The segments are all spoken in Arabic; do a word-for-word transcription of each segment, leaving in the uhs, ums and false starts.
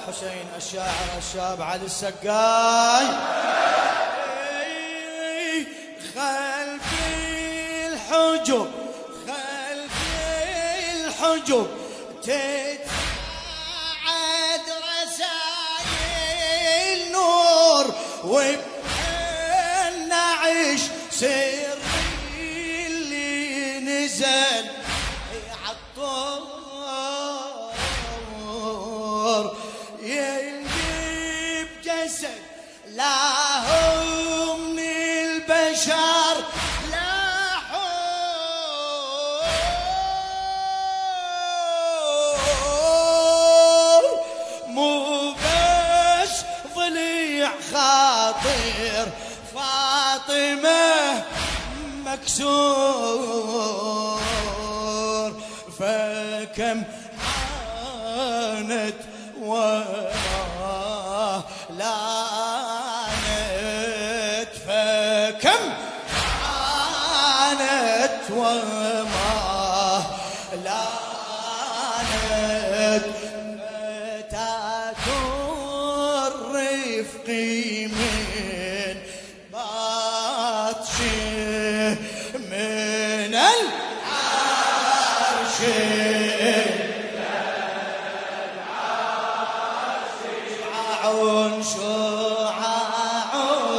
الحسين الشاعر الشاب علي السقاي. خلفي الحجب خلفي الحجب تتعاد رسائل نور وبنعيش سر اللي نزل عالطور يلقي بجسد لا هو من البشر لا حور مو بس ضليع خاطر فاطمة مكسور فكم عانت وراه لعنت فكم عانت وما لعنت فتاة الرفق من باطشه من العرش شعاع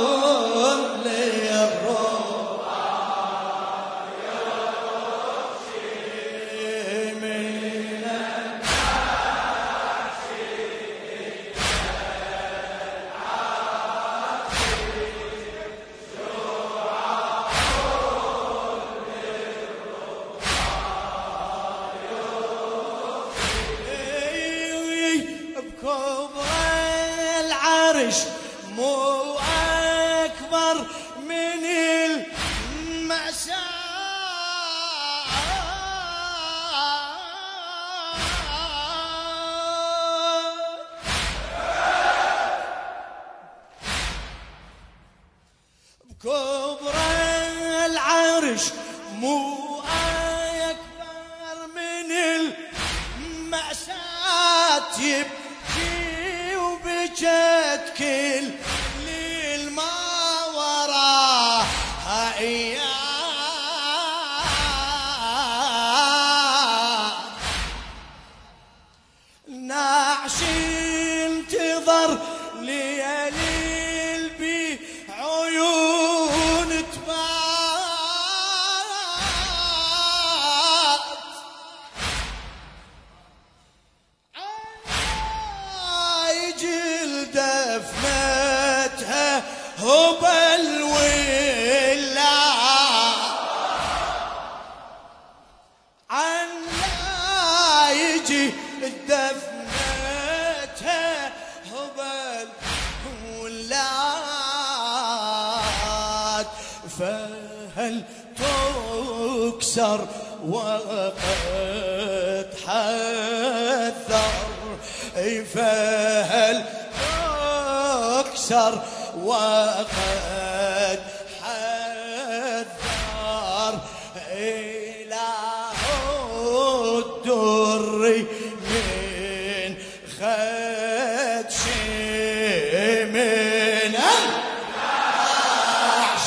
للروح يرشي من العرش بكبر العرش مو أكبر من المأساة بكبر العرش مو أكبر من المأساة يبكي وبجت كل ليل ما وراها ايام نعش انتظر ليالي بعيون تبات دفنتها هبل ولا عن لا يجي دفنتها هبل ولا فهل تكسر وقد حذر فهل تكسر وقد حذر إله الدر من خدش من العرش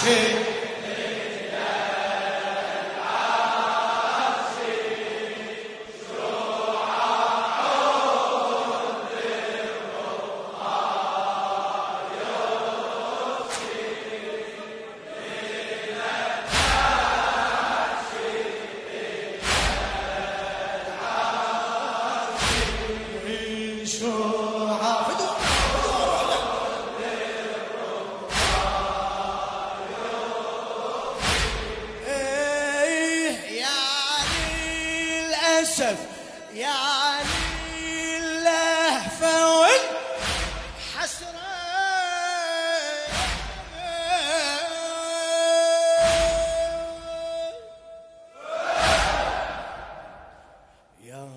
يعني اللهفة والحسرة يا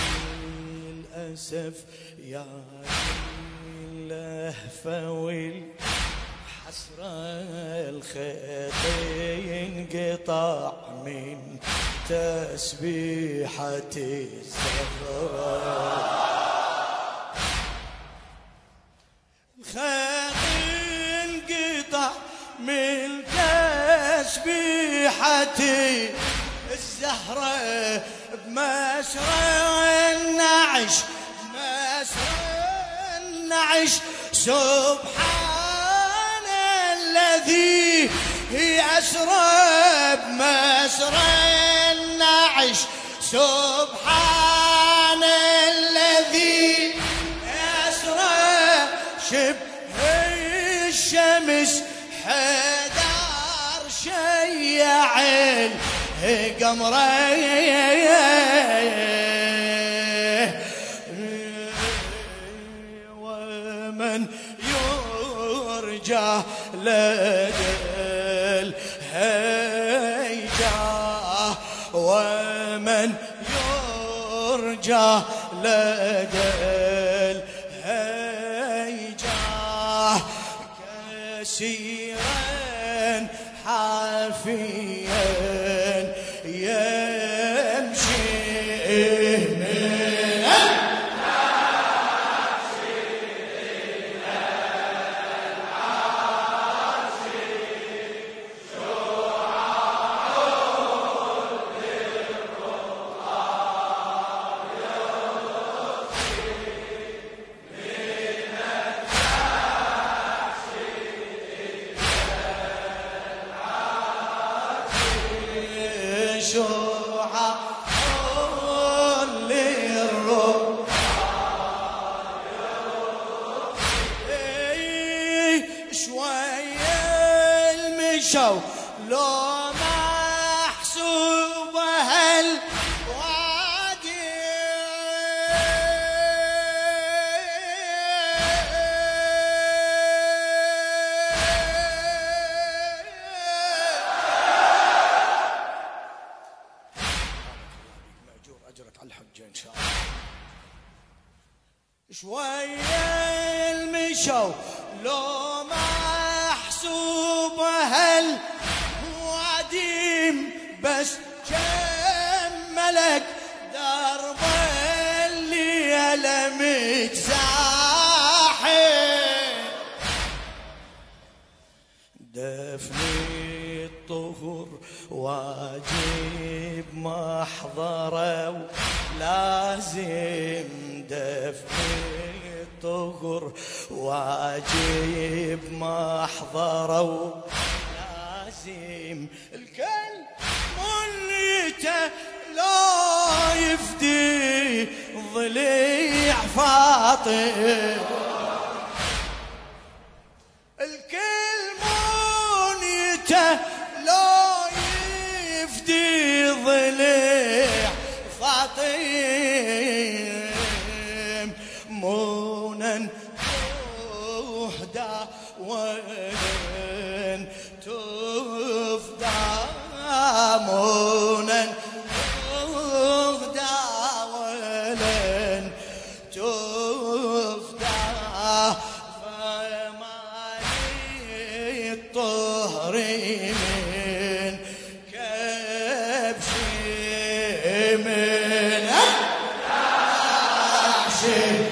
للأسف يا اللهفة والحسرة الخيط ينقطع من تسبيحة الزهراء من تسبيحتي الزهرة بمسرى النعش مسرى النعش سبحان الذي أسرى بمسرى النعش سبحان الذي أسرى شبه الشمس حدار شيع القمرين ومن يرجى لدى الهيجاه ومن يرجى لدى الهيجاه كثيرا حافيا يمشي من العرش إلى العرش شعاع للرضا يمشي من العرش إلى العرش شعاع شو لو محسوب هالوادي مأجور أجرك على الحجة إن شاء الله شوية المشو لو محسوب هالواديم بس كملك درب الليلة متزاحم دفني الطهر واجب محضره لازم دفني الطهر واجب محضره لازم الكل مليته لا يفدي ضليع فاطم الكل مليته لا يفدي ضليع فاطم مونا تهدى ولن تفدى مونا تهدى ولن تفدى فما لي الطهر من كبش من العرش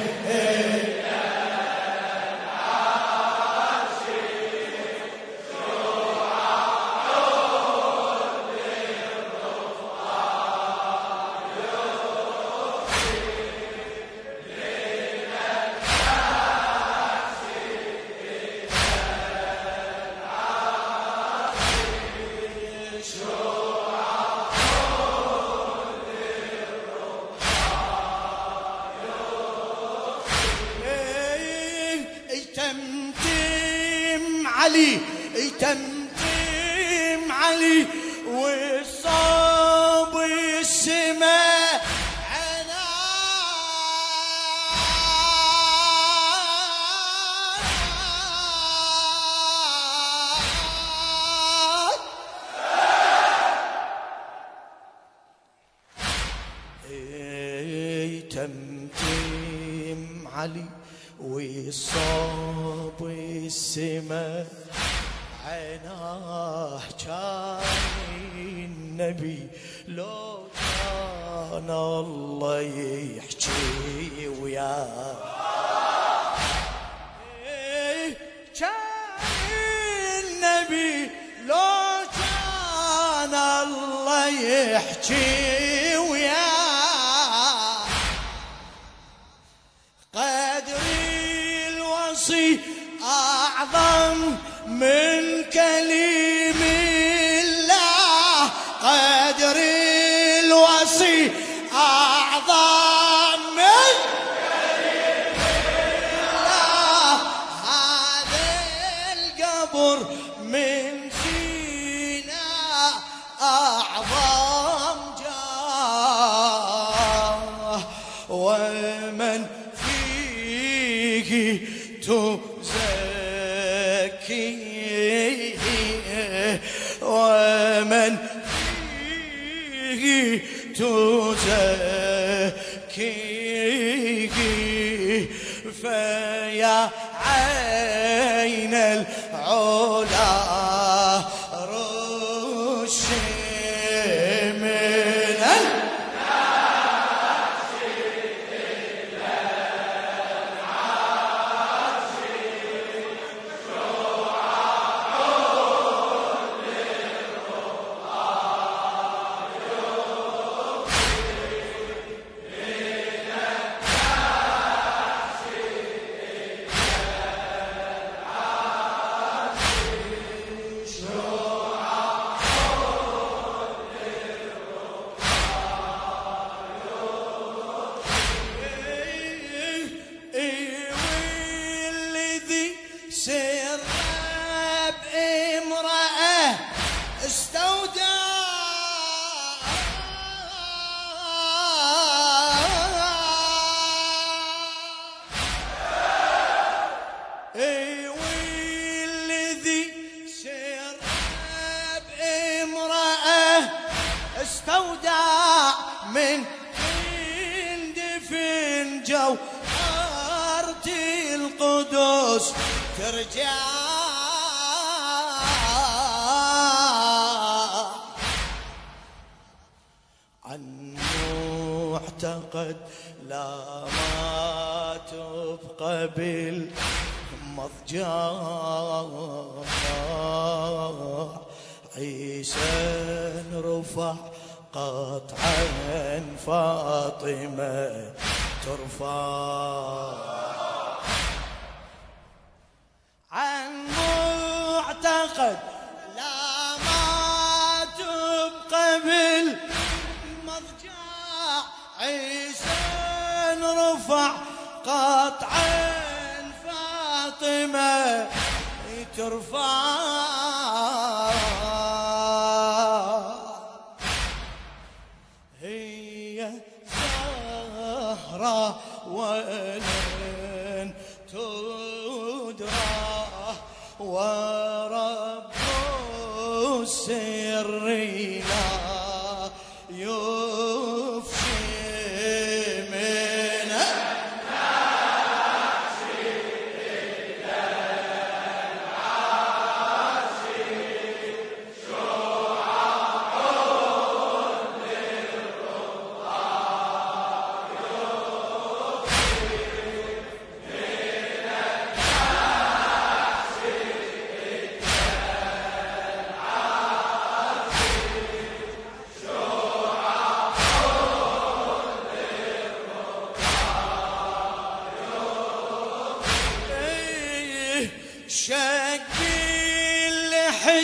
تمتم علي تمتم علي والصوب السماء تمتم علي وصاب السماء عيناه كان النبي لو كان الله يحكي وياه كان النبي يحكي وياه قدري الوصي أعظم من كلم الله قدري الوصي أعظم من كلم الله هذا القبر من سيناء أعظم جاه ومن فيه تزكيه ومن فيه تزكيه فيا عين العلا رشي من استودع من يندفن جوهرة القدس ترجع عن معتقد لا ما تبقى بالمضجع عيسى رفع قطعا فاطمة ترفع عن معتقد لا ما تبقى بالمضجع عيسى رفع قطعا فاطمة ترفع ولن تدرى ورب السر لا يفشي من الناس إلا العاشي شعاع شكل لحد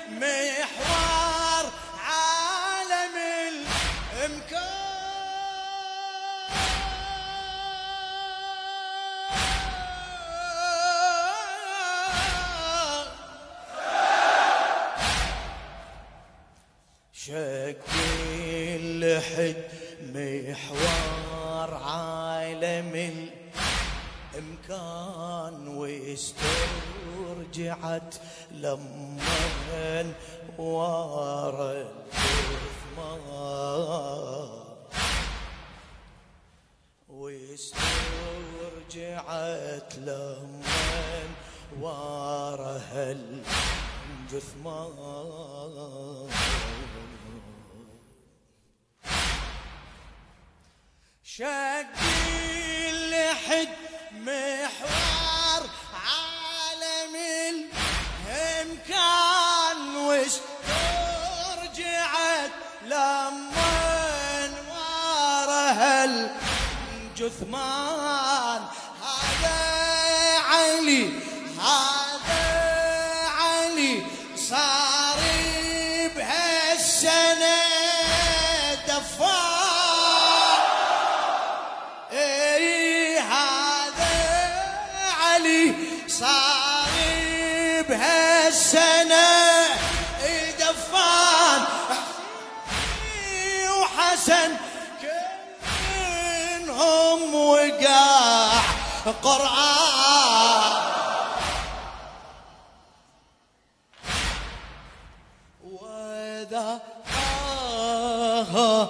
محور عالم الإمكان شكل لحد محور عالم الإمكان واسترجعت لما ورا الجثمان واسترجعت لما ورا الجثمان شكل لحد محور عالم الإمكان واسترجعت لما الجثمان. هذا علي هذا علي صار بهالسنة دفاع. اي هذا علي صار بهالسنة دفان. وحسن كلهم وقع قرآن. وإذا آه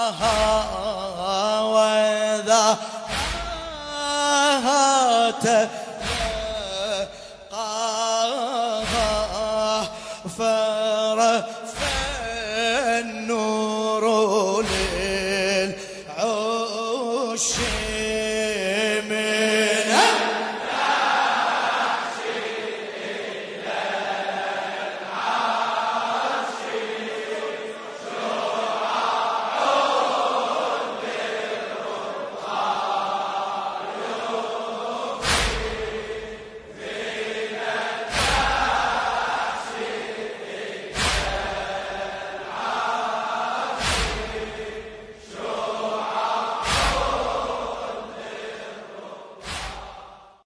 تلقاها وإذا آه